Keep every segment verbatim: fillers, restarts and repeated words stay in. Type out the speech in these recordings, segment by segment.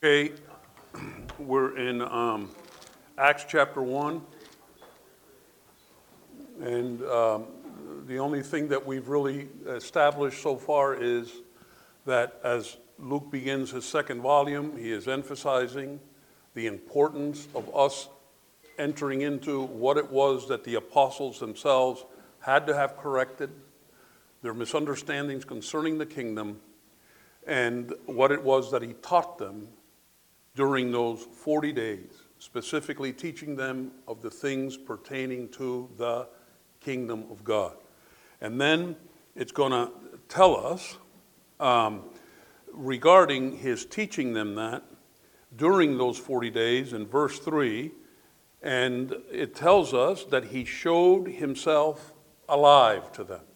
Okay, we're in um, Acts chapter one, and um, the only thing that we've really established so far is that as Luke begins his second volume, he is emphasizing the importance of us entering into what it was that the apostles themselves had to have corrected, their misunderstandings concerning the kingdom, and what it was that he taught them during those forty days, specifically teaching them of the things pertaining to the kingdom of God. And then it's going to tell us um, regarding his teaching them that during those forty days in verse three, and it tells us that he showed himself alive to them.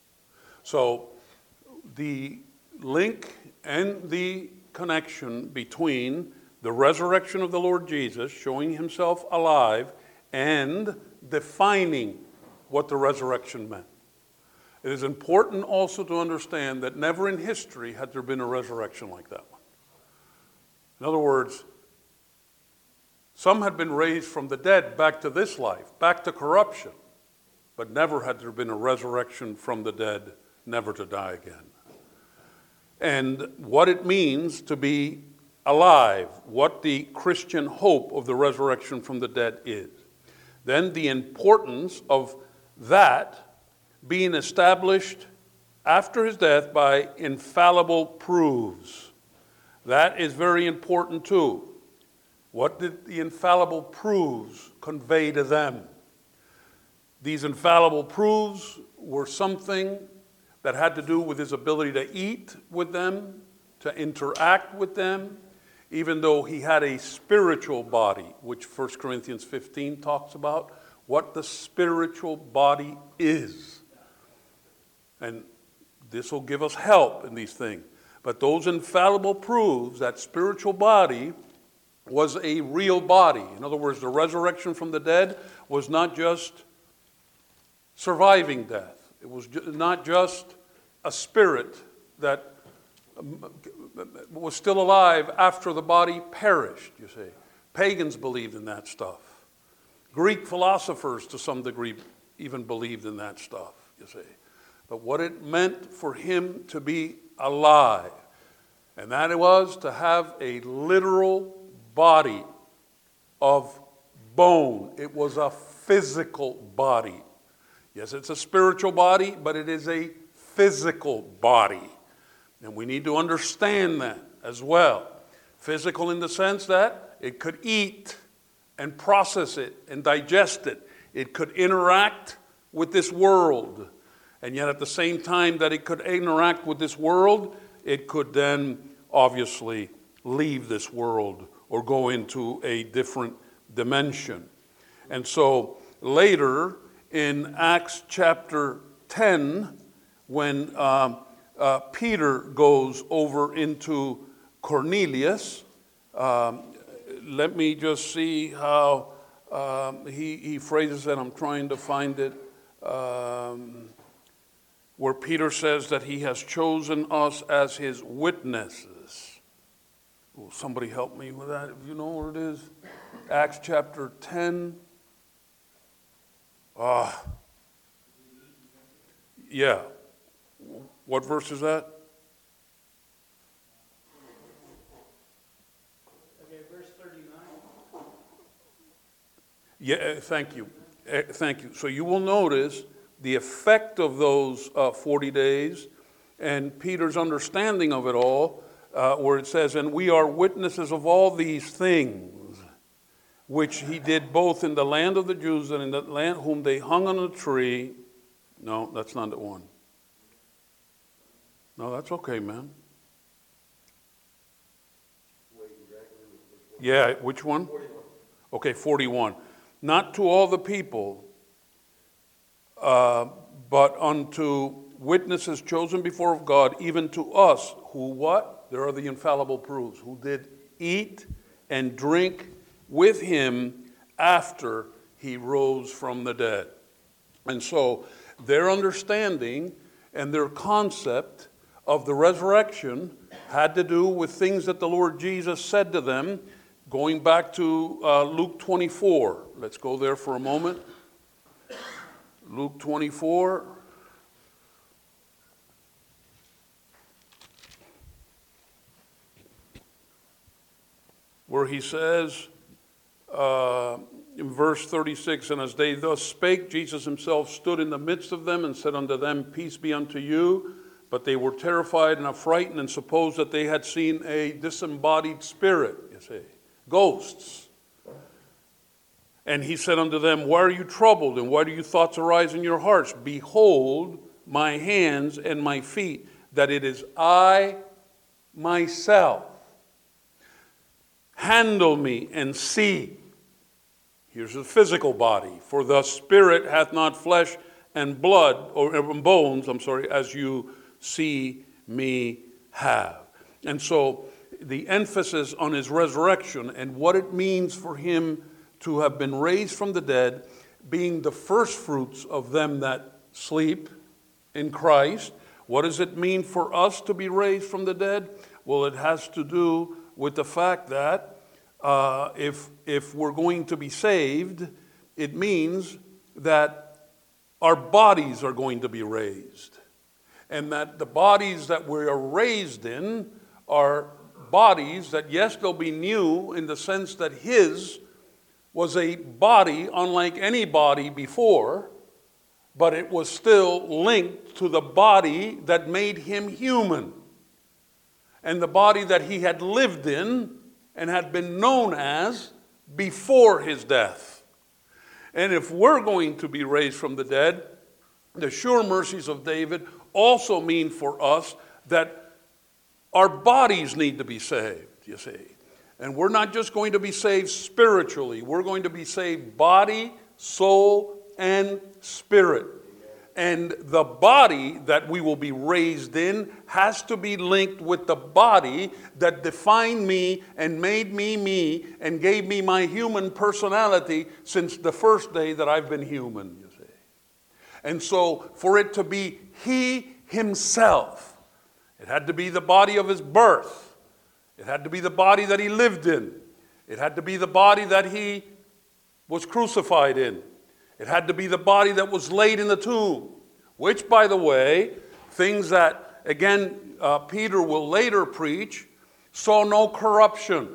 So the link and the connection between the resurrection of the Lord Jesus, showing himself alive, and defining what the resurrection meant. It is important also to understand that never in history had there been a resurrection like that one. In other words, some had been raised from the dead back to this life, back to corruption, but never had there been a resurrection from the dead, never to die again. And what it means to be alive, what the Christian hope of the resurrection from the dead is. Then the importance of that being established after his death by infallible proofs. That is very important too. What did the infallible proofs convey to them? These infallible proofs were something that had to do with his ability to eat with them, to interact with them, even though he had a spiritual body, which First Corinthians fifteen talks about, what the spiritual body is. And this will give us help in these things. But those infallible proofs, that spiritual body was a real body. In other words, the resurrection from the dead was not just surviving death. It was not just a spirit that was still alive after the body perished, you see. Pagans believed in that stuff. Greek philosophers, to some degree, even believed in that stuff, you see. But what it meant for him to be alive, and that it was to have a literal body of bone. It was a physical body. Yes, it's a spiritual body, but it is a physical body. And we need to understand that as well. Physical in the sense that it could eat and process it and digest it. It could interact with this world. And yet at the same time that it could interact with this world, it could then obviously leave this world or go into a different dimension. And so later in Acts chapter ten, when um, uh, Peter goes over into Cornelius, um, let me just see how um, he, he phrases it. I'm trying to find it. Um, where Peter says that he has chosen us as his witnesses. Will somebody help me with that, if you know where it is? Acts chapter ten. Ah, uh, yeah. What verse is that? Okay, verse thirty-nine. Yeah, thank you. Uh, thank you. So you will notice the effect of those uh, forty days and Peter's understanding of it all, uh, where it says, and we are witnesses of all these things, which he did both in the land of the Jews and in the land whom they hung on a tree. No, that's not the one. No, that's okay, man. Yeah, which one? Okay, forty-one. Not to all the people, uh, but unto witnesses chosen before of God, even to us, who what? There are the infallible proofs, who did eat and drink with him after he rose from the dead. And so their understanding and their concept of the resurrection had to do with things that the Lord Jesus said to them, going back to uh, Luke twenty-four. Let's go there for a moment. Luke twenty-four. Where he says, uh, in verse thirty-six, and as they thus spake, Jesus himself stood in the midst of them and said unto them, Peace be unto you. But they were terrified and affrighted and supposed that they had seen a disembodied spirit, you see, ghosts. And he said unto them, Why are you troubled, and why do your thoughts arise in your hearts? Behold my hands and my feet, that it is I myself. Handle me and see. Here's the physical body. For the spirit hath not flesh and blood, or bones, I'm sorry, as you see me have. And so the emphasis on his resurrection and what it means for him to have been raised from the dead, being the first fruits of them that sleep in Christ. What does it mean for us to be raised from the dead? Well, it has to do with the fact that uh, if, if we're going to be saved, it means that our bodies are going to be raised. And that the bodies that we are raised in are bodies that, yes, they'll be new in the sense that his was a body unlike any body before, but it was still linked to the body that made him human, and the body that he had lived in and had been known as before his death. And if we're going to be raised from the dead, the sure mercies of David also mean for us that our bodies need to be saved, you see. And we're not just going to be saved spiritually. We're going to be saved body, soul, and spirit. And the body that we will be raised in has to be linked with the body that defined me and made me me and gave me my human personality since the first day that I've been human, you see. And so for it to be he himself, it had to be the body of his birth. It had to be the body that he lived in. It had to be the body that he was crucified in. It had to be the body that was laid in the tomb, which, by the way, things that, again, uh, Peter will later preach, saw no corruption.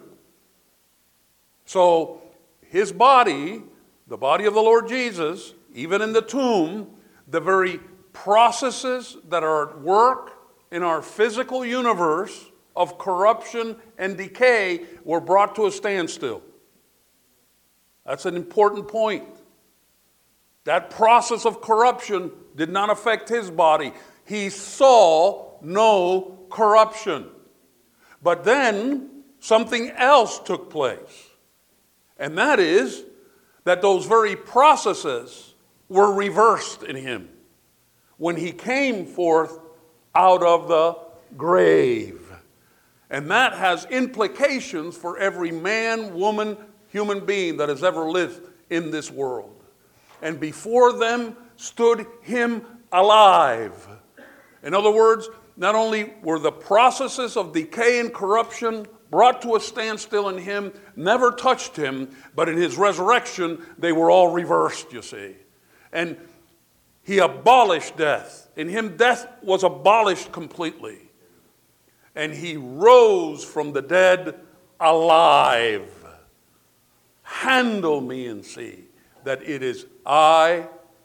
So his body, the body of the Lord Jesus, even in the tomb, the very processes that are at work in our physical universe of corruption and decay were brought to a standstill. That's an important point. That process of corruption did not affect his body. He saw no corruption. But then something else took place. And that is that those very processes were reversed in him when he came forth out of the grave. And that has implications for every man, woman, human being that has ever lived in this world. And before them stood him alive. In other words, not only were the processes of decay and corruption brought to a standstill in him, never touched him, but in his resurrection, they were all reversed, you see. And he abolished death. In him, death was abolished completely. And he rose from the dead alive. Handle me and see that it is I,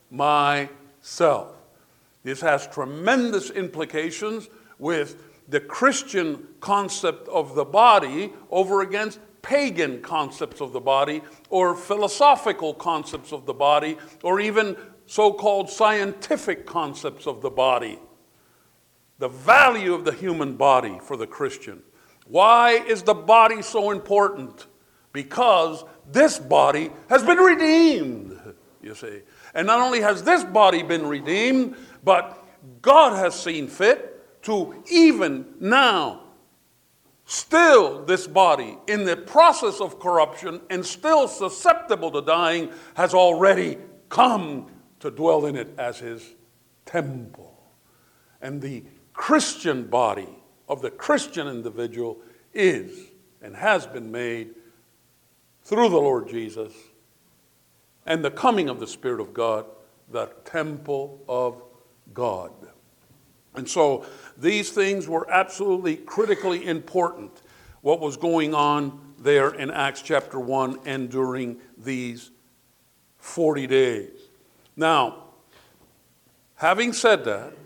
myself. This has tremendous implications with the Christian concept of the body over against pagan concepts of the body, or philosophical concepts of the body, or even so-called scientific concepts of the body. The value of the human body for the Christian. Why is the body so important? Because this body has been redeemed, you see. And not only has this body been redeemed, but God has seen fit to even now, still this body in the process of corruption and still susceptible to dying, has already come to dwell in it as his temple. And the Christian body of the Christian individual is and has been made through the Lord Jesus and the coming of the Spirit of God, the temple of God. And so these things were absolutely critically important, what was going on there in Acts chapter one and during these forty days. Now, having said that,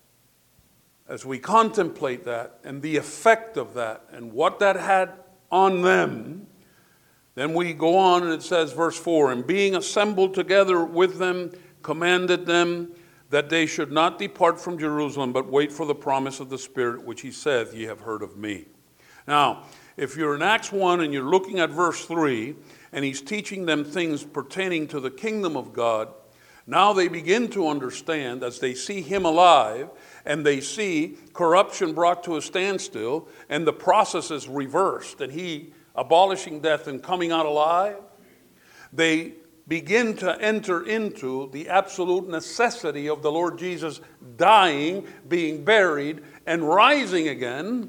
as we contemplate that and the effect of that and what that had on them, then we go on and it says, verse four, and being assembled together with them, commanded them that they should not depart from Jerusalem, but wait for the promise of the Spirit, which he saith, ye have heard of me. Now, if you're in Acts one and you're looking at verse three, and he's teaching them things pertaining to the kingdom of God, now they begin to understand as they see him alive, and they see corruption brought to a standstill, and the process is reversed, and he abolishing death and coming out alive, they begin to enter into the absolute necessity of the Lord Jesus dying, being buried, and rising again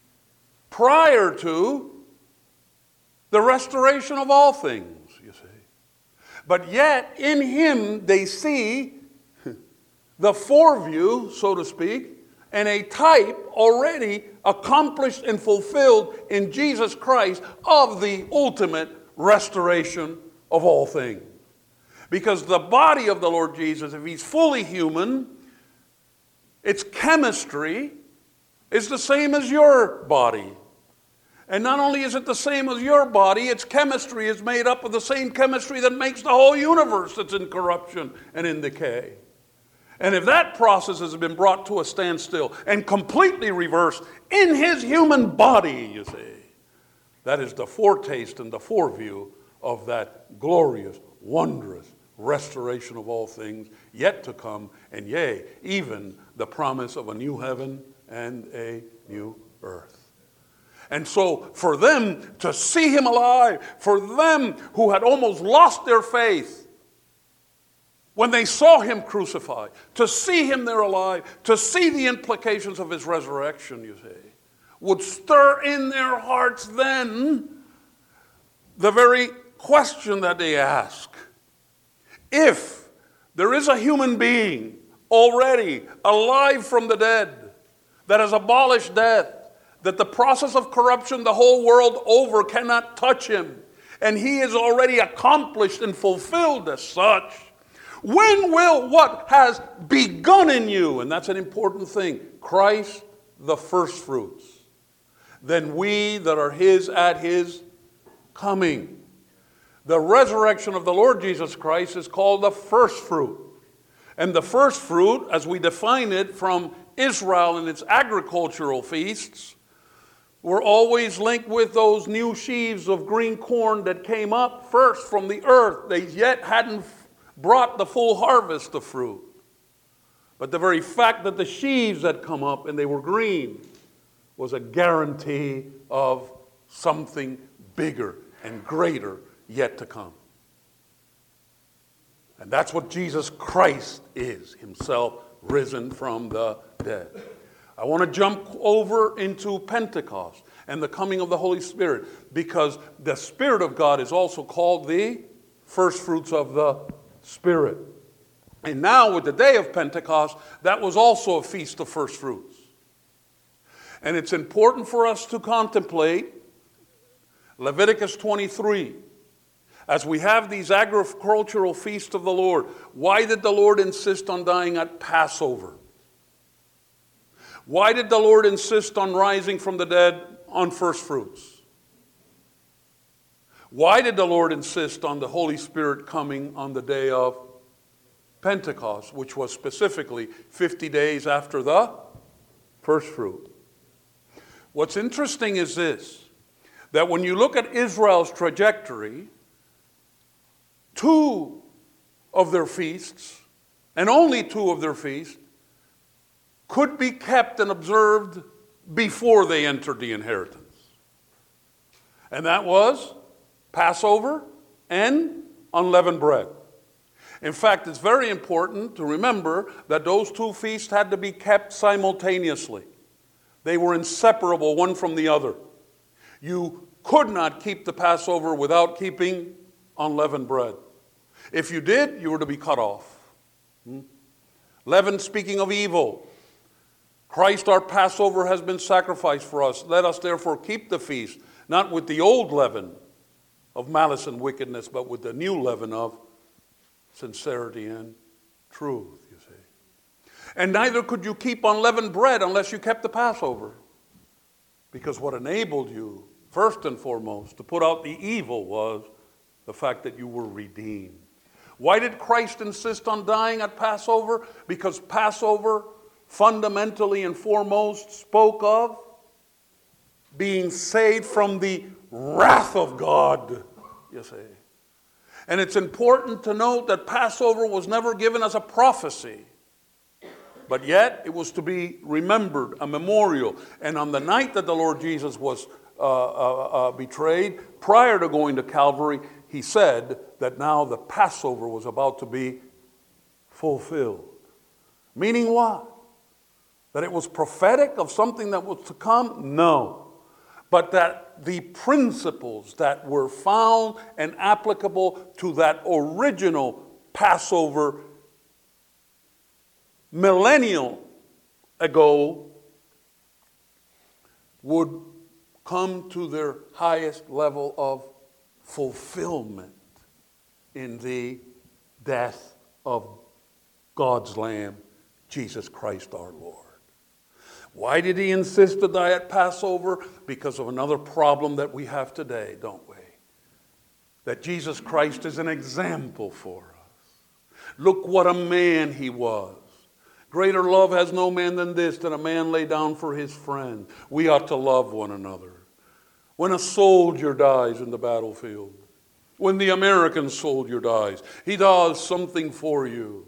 prior to the restoration of all things, you see. But yet, in him, they see the foreview, so to speak, and a type already accomplished and fulfilled in Jesus Christ of the ultimate restoration of all things. Because the body of the Lord Jesus, if he's fully human, its chemistry is the same as your body. And not only is it the same as your body, its chemistry is made up of the same chemistry that makes the whole universe that's in corruption and in decay. And if that process has been brought to a standstill and completely reversed in his human body, you see, that is the foretaste and the foreview of that glorious, wondrous restoration of all things yet to come, and yea, even the promise of a new heaven and a new earth. And so for them to see him alive, for them who had almost lost their faith when they saw him crucified, to see him there alive, to see the implications of his resurrection, you see, would stir in their hearts then the very question that they ask. If there is a human being already alive from the dead that has abolished death, that the process of corruption the whole world over cannot touch him, and he is already accomplished and fulfilled as such, when will what has begun in you, and that's an important thing, Christ the first fruits, then we that are his at his coming. The resurrection of the Lord Jesus Christ is called the first fruit. And the first fruit, as we define it from Israel and its agricultural feasts, were always linked with those new sheaves of green corn that came up first from the earth. They yet hadn't brought the full harvest of fruit. But the very fact that the sheaves had come up and they were green was a guarantee of something bigger and greater yet to come. And that's what Jesus Christ is, himself risen from the dead. I want to jump over into Pentecost and the coming of the Holy Spirit, because the Spirit of God is also called the first fruits of the Spirit. And now with the day of Pentecost, that was also a feast of first fruits. And it's important for us to contemplate Leviticus twenty-three. As we have these agricultural feasts of the Lord, why did the Lord insist on dying at Passover? Why did the Lord insist on rising from the dead on first fruits? Why did the Lord insist on the Holy Spirit coming on the day of Pentecost, which was specifically fifty days after the first fruit? What's interesting is this, that when you look at Israel's trajectory, two of their feasts, and only two of their feasts, could be kept and observed before they entered the inheritance. And that was Passover and unleavened bread. In fact, it's very important to remember that those two feasts had to be kept simultaneously. They were inseparable one from the other. You could not keep the Passover without keeping unleavened bread. If you did, you were to be cut off. Hmm? Leaven, speaking of evil. Christ, our Passover, has been sacrificed for us. Let us therefore keep the feast, not with the old leaven of malice and wickedness, but with the new leaven of sincerity and truth, you see. And neither could you keep unleavened bread unless you kept the Passover. Because what enabled you, first and foremost, to put out the evil was the fact that you were redeemed. Why did Christ insist on dying at Passover? Because Passover, fundamentally and foremost, spoke of being saved from the wrath of God, you see. And it's important to note that Passover was never given as a prophecy, but yet it was to be remembered, a memorial. And on the night that the Lord Jesus was uh, uh, uh, betrayed, prior to going to Calvary, he said that now the Passover was about to be fulfilled. Meaning what? That it was prophetic of something that was to come? No. But that the principles that were found and applicable to that original Passover millennial ago would come to their highest level of fulfillment in the death of God's Lamb, Jesus Christ our Lord. Why did he insist to die at Passover? Because of another problem that we have today, don't we? That Jesus Christ is an example for us. Look what a man he was. Greater love has no man than this, that a man lay down for his friend. We ought to love one another. When a soldier dies in the battlefield, when the American soldier dies, he does something for you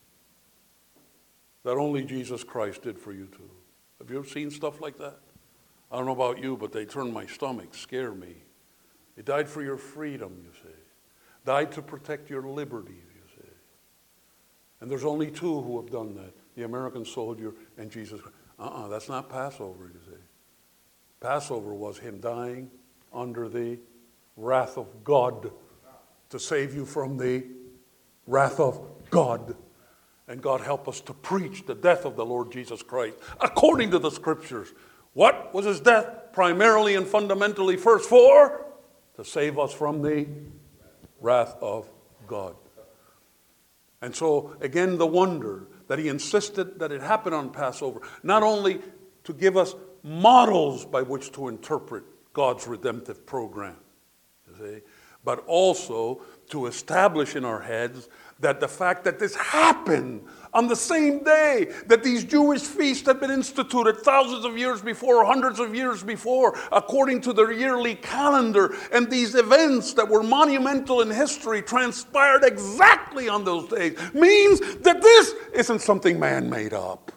that only Jesus Christ did for you too. Have you ever seen stuff like that? I don't know about you, but they turn my stomach, scare me. He died for your freedom, you see. Died to protect your liberty, you see. And there's only two who have done that, the American soldier and Jesus Christ. Uh-uh, that's not Passover, you see. Passover was him dying under the wrath of God to save you from the wrath of God. And God help us to preach the death of the Lord Jesus Christ according to the Scriptures. What was his death? Primarily and fundamentally first for? To save us from the wrath of God. And so again, the wonder that he insisted that it happen on Passover, not only to give us models by which to interpret God's redemptive program, you see, but also to establish in our heads that the fact that this happened on the same day that these Jewish feasts had been instituted thousands of years before, hundreds of years before, according to their yearly calendar, and these events that were monumental in history transpired exactly on those days, means that this isn't something man made up.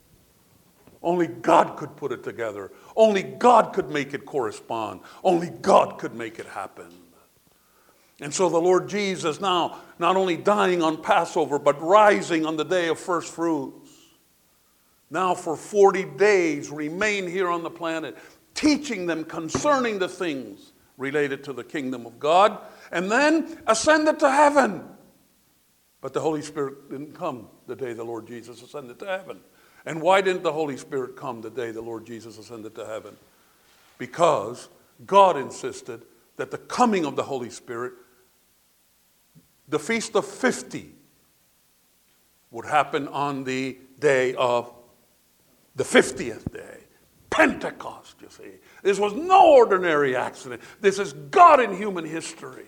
Only God could put it together. Only God could make it correspond. Only God could make it happen. And so the Lord Jesus now, not only dying on Passover, but rising on the day of first fruits, now for forty days remain here on the planet, teaching them concerning the things related to the kingdom of God, and then ascended to heaven. But the Holy Spirit didn't come the day the Lord Jesus ascended to heaven. And why didn't the Holy Spirit come the day the Lord Jesus ascended to heaven? Because God insisted that the coming of the Holy Spirit, the Feast of Fifty, would happen on the day of the fiftieth day, Pentecost, you see. This was no ordinary accident. This is God in human history,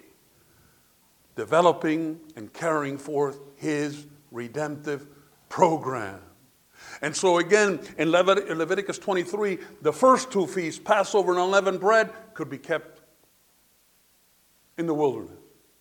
developing and carrying forth his redemptive program. And so again, in Levit- Leviticus twenty-three, the first two feasts, Passover and unleavened bread, could be kept in the wilderness.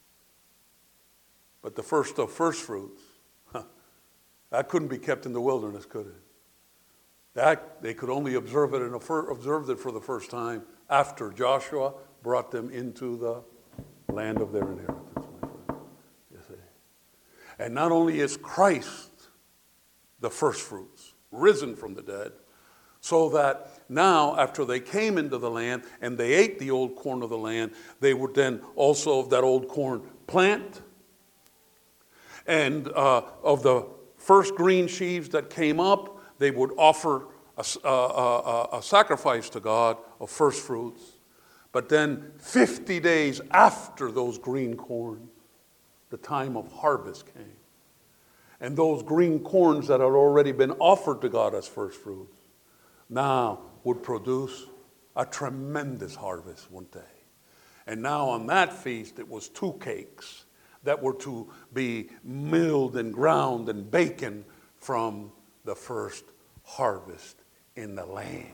But the first of first fruits, huh, that couldn't be kept in the wilderness, could it? That they could only observe it and observed it for the first time after Joshua brought them into the land of their inheritance, my friend. You see. And not only is Christ the first fruits, risen from the dead, So that now, after they came into the land and they ate the old corn of the land, they would then also of that old corn plant. And uh, of the first green sheaves that came up, they would offer a, a, a, a sacrifice to God of first fruits. But then fifty days after those green corn, the time of harvest came. And those green corns that had already been offered to God as first fruits now would produce a tremendous harvest one day. And now on that feast, it was two cakes that were to be milled and ground and baken from the first harvest in the land.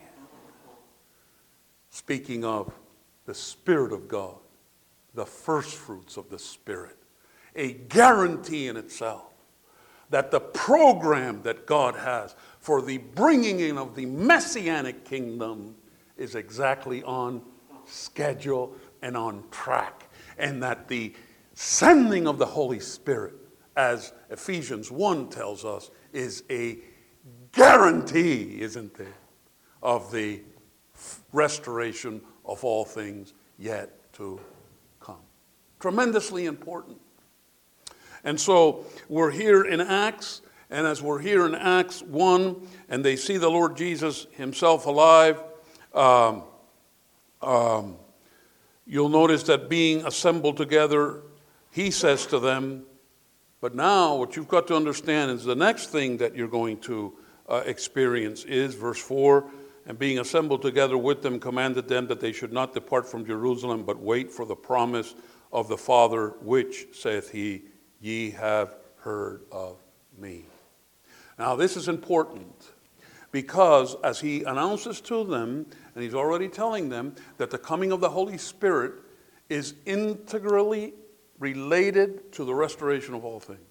Speaking of the Spirit of God, the first fruits of the Spirit, a guarantee in itself that the program that God has for the bringing in of the Messianic kingdom is exactly on schedule and on track, and that the sending of the Holy Spirit, as Ephesians one tells us, is a guarantee, isn't it, of the restoration of all things yet to come. Tremendously important. And so we're here in Acts, and as we're here in Acts one, and they see the Lord Jesus himself alive, um, um, you'll notice that being assembled together, he says to them, but now what you've got to understand is the next thing that you're going to uh, experience is, verse four, and being assembled together with them, commanded them that they should not depart from Jerusalem, but wait for the promise of the Father, which, saith he, ye have heard of me. Now this is important, because as he announces to them, and he's already telling them, that the coming of the Holy Spirit is integrally related to the restoration of all things.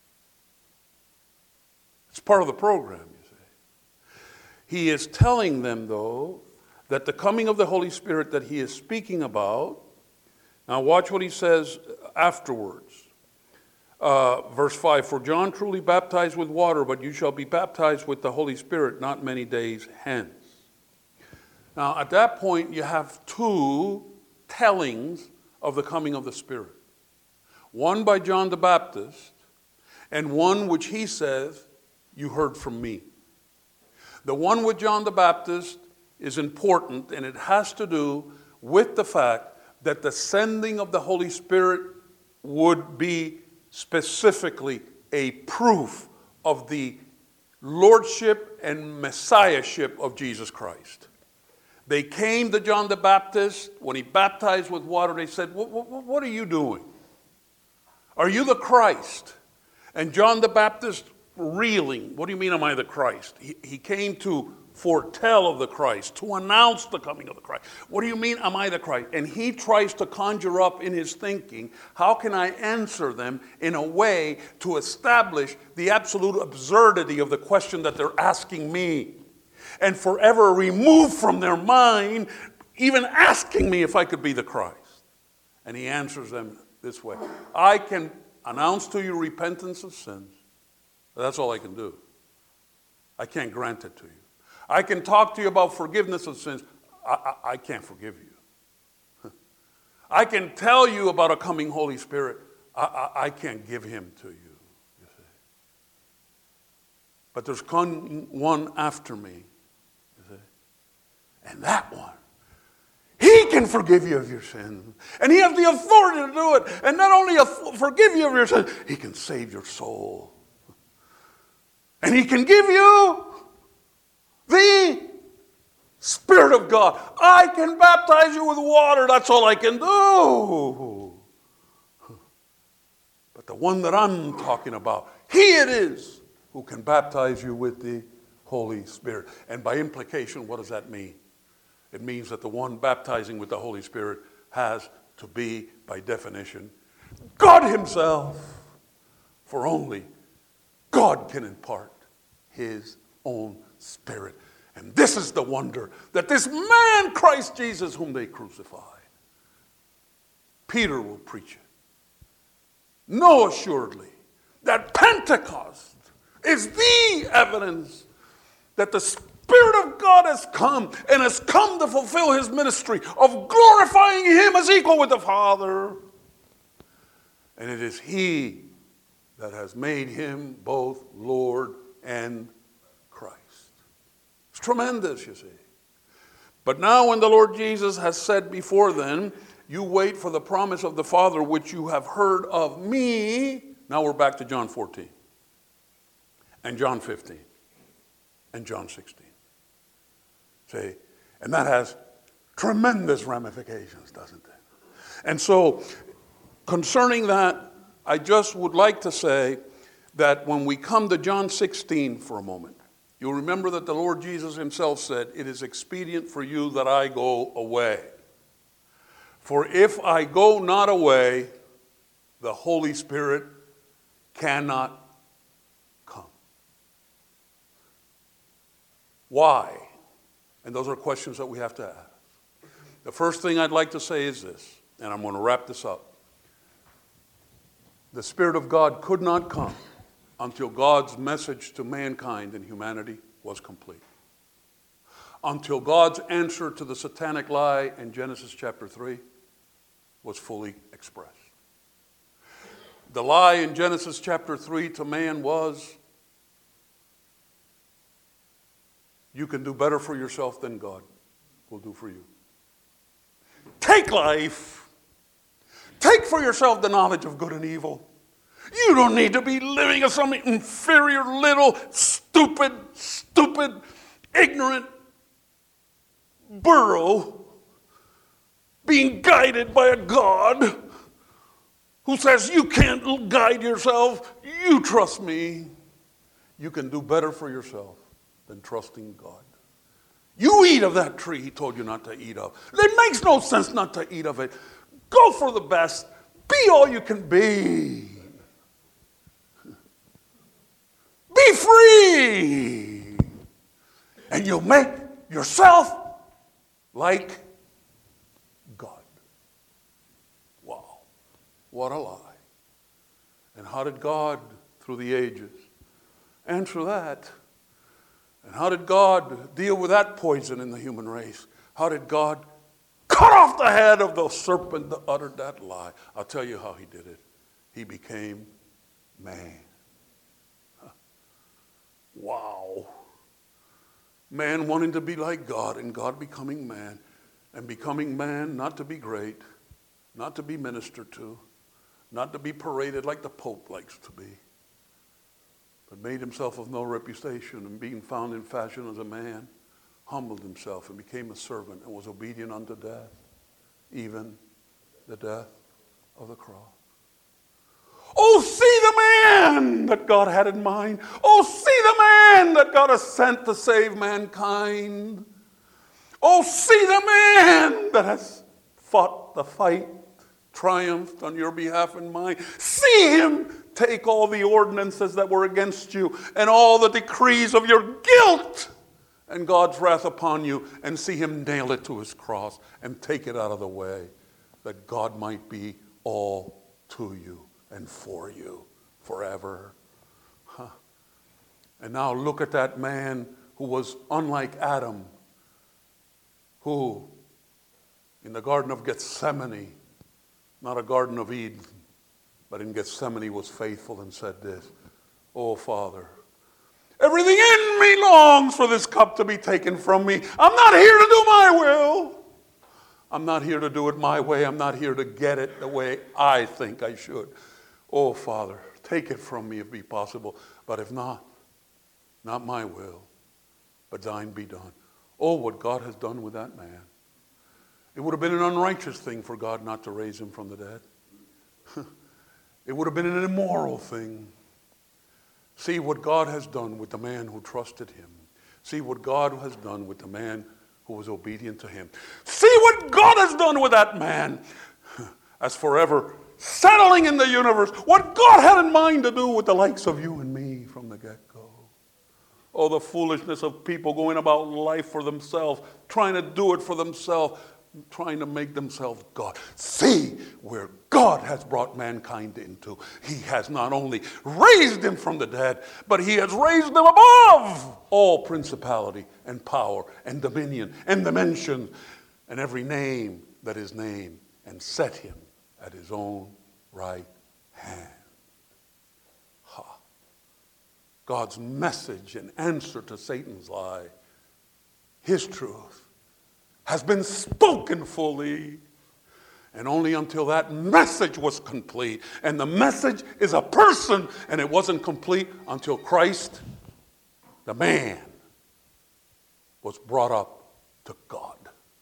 It's part of the program, you see. He is telling them, though, that the coming of the Holy Spirit that he is speaking about, now watch what he says afterwards. Uh, verse five, for John truly baptized with water, but you shall be baptized with the Holy Spirit not many days hence. Now at that point you have two tellings of the coming of the Spirit. One by John the Baptist, and one which he says, you heard from me. The one with John the Baptist is important, and it has to do with the fact that the sending of the Holy Spirit would be specifically a proof of the lordship and messiahship of Jesus Christ. They came to John the Baptist. When he baptized with water, they said, what, what, what are you doing? Are you the Christ? And John the Baptist reeling, what do you mean, am I the Christ? He, he came to foretell of the Christ, to announce the coming of the Christ. What do you mean, am I the Christ? And he tries to conjure up in his thinking, how can I answer them in a way to establish the absolute absurdity of the question that they're asking me, and forever remove from their mind even asking me if I could be the Christ. And he answers them this way: I can announce to you repentance of sins. That's all I can do. I can't grant it to you. I can talk to you about forgiveness of sins. I, I, I can't forgive you. I can tell you about a coming Holy Spirit. I, I, I can't give him to you, you see. But there's come one after me, you see. And that one, he can forgive you of your sins. And he has the authority to do it. And not only forgive you of your sins, he can save your soul. And he can give you the Spirit of God. I can baptize you with water. That's all I can do. But the one that I'm talking about, he it is who can baptize you with the Holy Spirit. And by implication, what does that mean? It means that the one baptizing with the Holy Spirit has to be, by definition, God himself. For only God can impart his own Spirit. And this is the wonder, that this man, Christ Jesus, whom they crucified, Peter will preach it. Know assuredly that Pentecost is the evidence that the Spirit of God has come and has come to fulfill his ministry of glorifying him as equal with the Father. And it is he that has made him both Lord and Christ. It's tremendous, you see. But now when the Lord Jesus has said before then, you wait for the promise of the Father which you have heard of me. Now we're back to John fourteen and John fifteen and John sixteen. See, and that has tremendous ramifications, doesn't it? And so concerning that, I just would like to say that when we come to John sixteen for a moment, you'll remember that the Lord Jesus himself said, it is expedient for you that I go away. For if I go not away, the Holy Spirit cannot come. Why? And those are questions that we have to ask. The first thing I'd like to say is this, and I'm going to wrap this up. The Spirit of God could not come until God's message to mankind and humanity was complete. Until God's answer to the satanic lie in Genesis chapter three was fully expressed. The lie in Genesis chapter three to man was, you can do better for yourself than God will do for you. Take life. Take for yourself the knowledge of good and evil. You don't need to be living as some inferior, little, stupid, stupid, ignorant burro being guided by a God who says, you can't guide yourself, you trust me. You can do better for yourself than trusting God. You eat of that tree he told you not to eat of. It makes no sense not to eat of it. Go for the best. Be all you can be. Be free. And you'll make yourself like God. Wow. What a lie. And how did God, through the ages, answer that? And how did God deal with that poison in the human race? How did God cut off the head of the serpent that uttered that lie? I'll tell you how he did it. He became man. Huh. Wow. Man wanting to be like God and God becoming man. And becoming man not to be great, not to be ministered to, not to be paraded like the Pope likes to be, but made himself of no reputation, and being found in fashion as a man, humbled himself and became a servant and was obedient unto death, even the death of the cross. Oh, see the man that God had in mind. Oh, see the man that God has sent to save mankind. Oh, see the man that has fought the fight, triumphed on your behalf and mine. See him take all the ordinances that were against you and all the decrees of your guilt and God's wrath upon you, and see him nail it to his cross and take it out of the way, that God might be all to you and for you forever. Huh. And now look at that man who was unlike Adam, who in the Garden of Gethsemane, not a Garden of Eden, but in Gethsemane was faithful and said this, oh, Father, everything in me longs for this cup to be taken from me. I'm not here to do my will. I'm not here to do it my way. I'm not here to get it the way I think I should. Oh, Father, take it from me if be possible. But if not, not my will, but thine be done. Oh, what God has done with that man. It would have been an unrighteous thing for God not to raise him from the dead. It would have been an immoral thing. See what God has done with the man who trusted him. See what God has done with the man who was obedient to him. See what God has done with that man as forever settling in the universe. What God had in mind to do with the likes of you and me from the get-go. Oh, the foolishness of people going about life for themselves, trying to do it for themselves. trying to make themselves God. See where God has brought mankind into. He has not only raised him from the dead, but he has raised them above all principality and power and dominion and dimension and every name that is named, and set him at his own right hand. Ha. God's message and answer to Satan's lie, his truth, has been spoken fully. And only until that message was complete. And the message is a person, and it wasn't complete until Christ, the man, was brought up to God.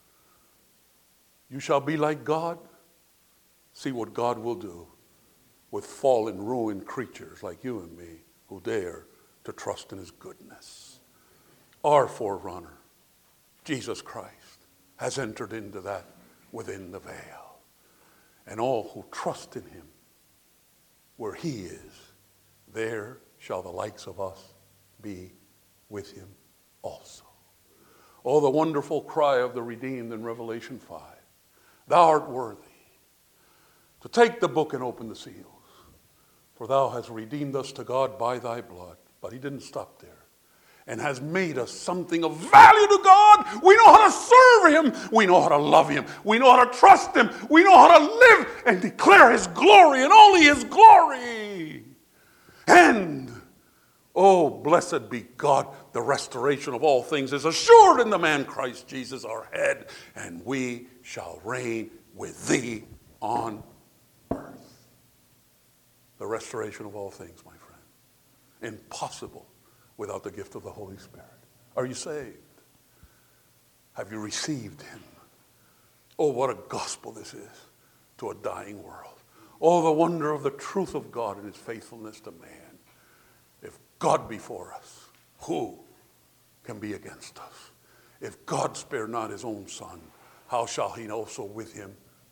You shall be like God. See what God will do with fallen, ruined creatures like you and me who dare to trust in his goodness. Our forerunner, Jesus Christ, has entered into that within the veil. And all who trust in him, where he is, there shall the likes of us be with him also. Oh, the wonderful cry of the redeemed in Revelation five. Thou art worthy to take the book and open the seals, for thou hast redeemed us to God by thy blood. But he didn't stop there. And has made us something of value to God. We know how to serve him. We know how to love him. We know how to trust him. We know how to live and declare his glory and only his glory. And, oh, blessed be God, the restoration of all things is assured in the man Christ Jesus, our head, and we shall reign with thee on earth. The restoration of all things, my friend. Impossible without the gift of the Holy Spirit. Are you saved? Have you received him? Oh, what a gospel this is to a dying world. Oh, the wonder of the truth of God and his faithfulness to man. If God be for us, who can be against us? If God spare not his own son, how shall he also with him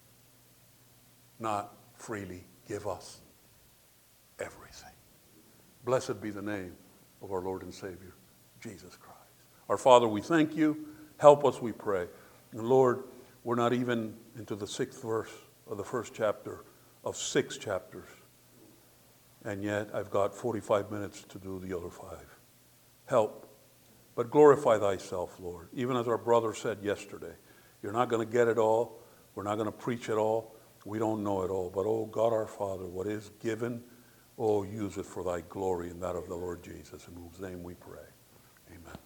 not freely give us everything? Blessed be the name of our Lord and Savior, Jesus Christ. Our Father, we thank you. Help us, we pray. And Lord, we're not even into the sixth verse of the first chapter of six chapters. And yet I've got forty-five minutes to do the other five. Help. But glorify thyself, Lord. Even as our brother said yesterday, you're not going to get it all. We're not going to preach it all. We don't know it all. But, oh God our Father, what is given, oh, use it for thy glory and that of the Lord Jesus, in whose name we pray. Amen.